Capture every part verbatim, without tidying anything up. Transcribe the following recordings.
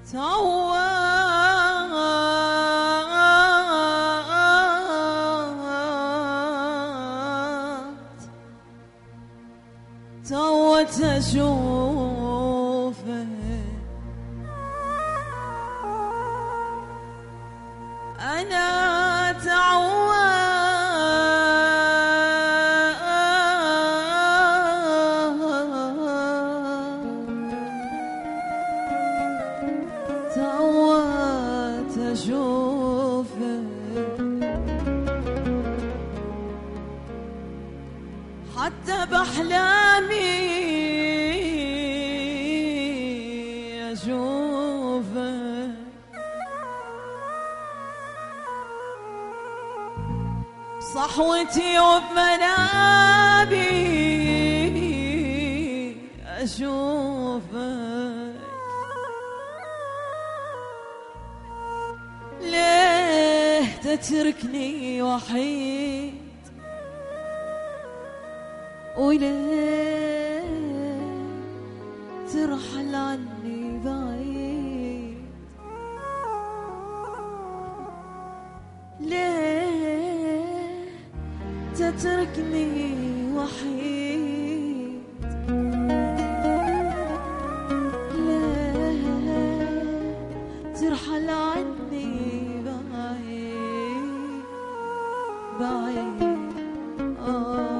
توت توت اشوفه انا تعودت توت اشوفه حتى بأحلامي أشوفك صحوتي وبمنامي أشوفك ليه تتركني وحيد وليه ترحل عني بعيد ليه تتركني وحيد ليه ترحل عني بعيد بعيد آه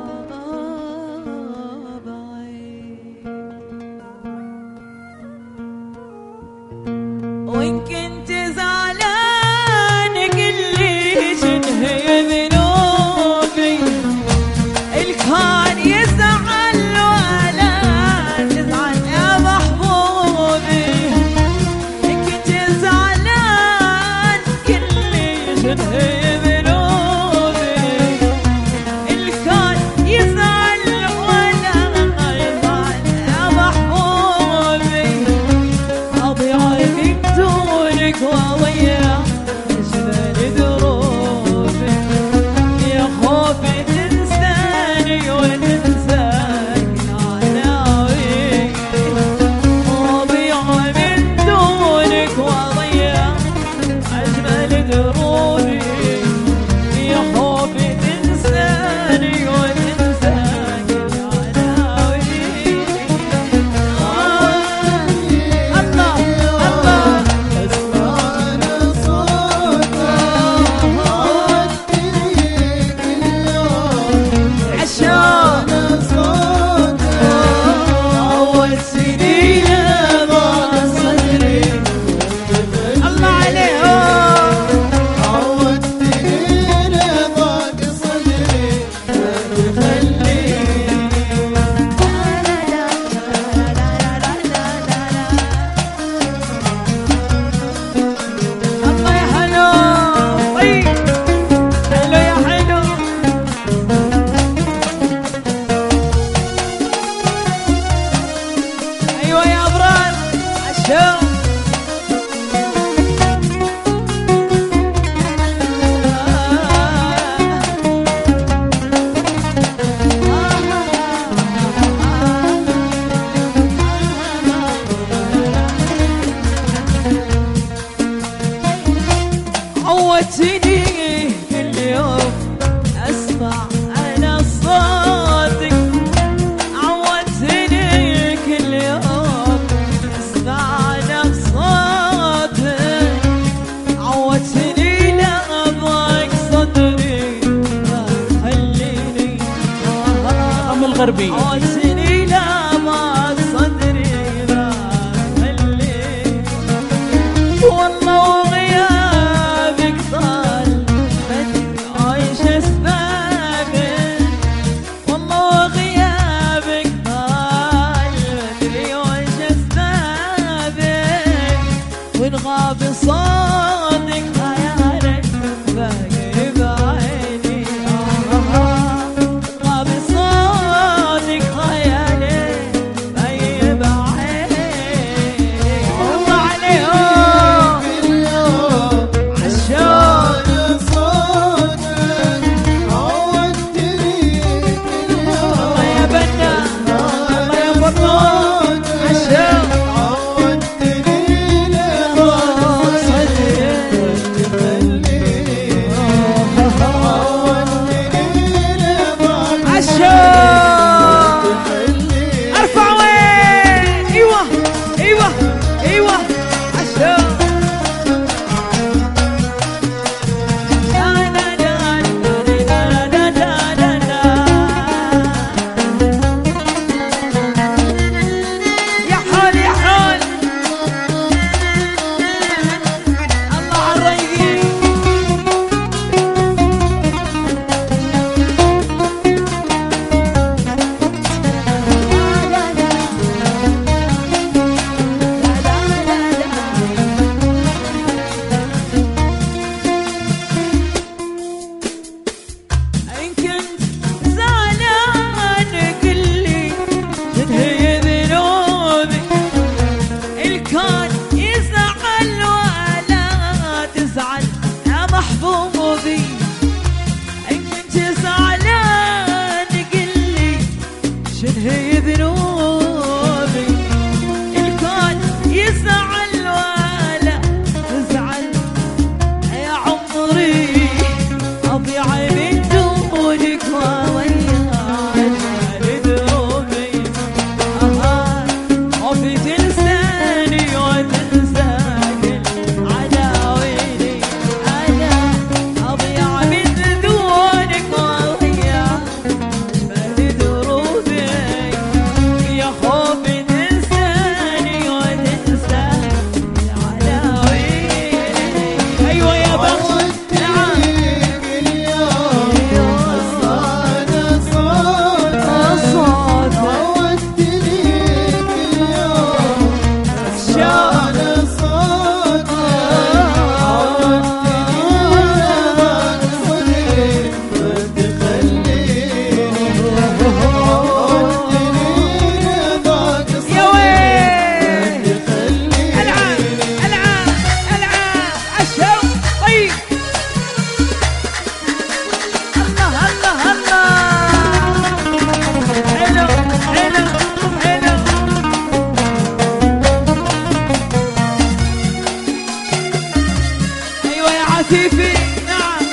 وإن كنت زعلان قلي شنهي ذنوبي الكون يزعل ولا تزعل يا محبوبي إن كنت زعلان قلي شنهي ذنوبي الكون يزعل ولا يزعل يا محبوبي أضيع دونك وضيع أجمل دروبي يا خوفي تنساني وتنساك عناوي أضيع من دونك وضيع أجمل دروبي يا خوفي تنساني وتنساك عناوي الله الله عودتني كل يوم أسمع أنا صوتك عودتني كل يوم أسمع أنا صوتك عودتني لأضاق صدري ما تخليني أم الغربي عودتني لأضاق صدري ما تخليني والله غاب صادق خيالك باقي بعيني غاب صادق خيالك باقي بعيني الله عليهم عشان صوتك عودتني الله يا بنا الله يا بطل عشان عودتني ايوه ايوه عشان يا حول يا حول الله عالريقين إن كنت زعلان قلي تنهي ذنوبي الكون يزعل ولا تزعل يا محبوبي إن كنت زعلان قلي شنهي ذنوبي الكون يزعل ولا تزعل يا عمري أضيع من دونك ووياك لدروبي أها خوفي تنساني وتنساك العداويني أنا أضيع من دونك ووياك لدروبي يا خوفي تنساني وتنساك العداويني أيوة يا بخت عفيفي نعم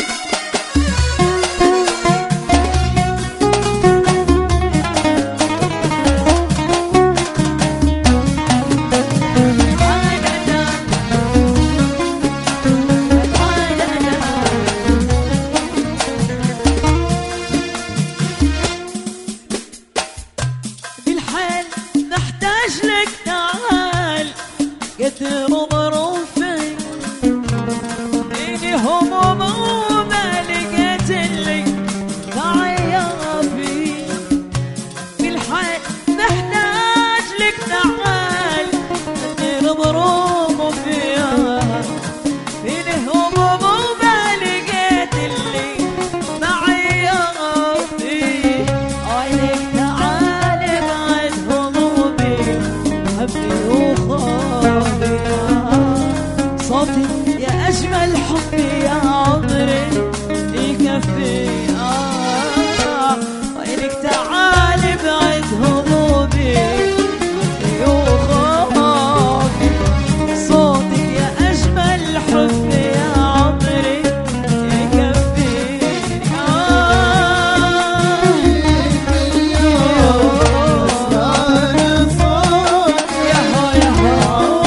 بالحال نحتاج لك تعال قدر ظروفي هموم وما لقيت اللي تعيافي بالحال نحتاج لك تعال غير ظروف فيها فيه هموم وما لقيت اللي تعيافي عينك تعال بعد همومي حبي وخافي صوتي يا أجمل حبي يا عمري يكفي آه وإنك تعالي بعد همومي وخوفي صوتك يا أجمل حبي يا عمري يكفي آه يا هو يا هو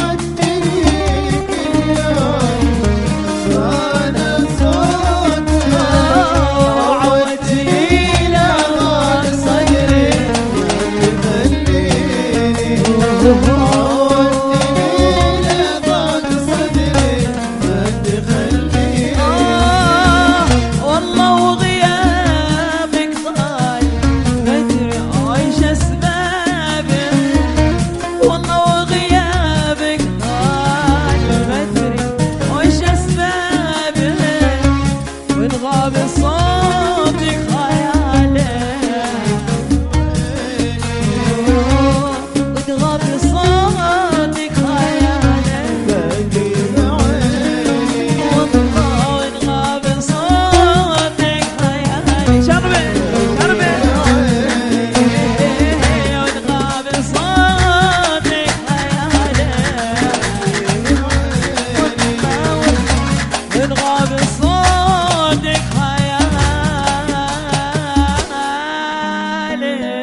عليه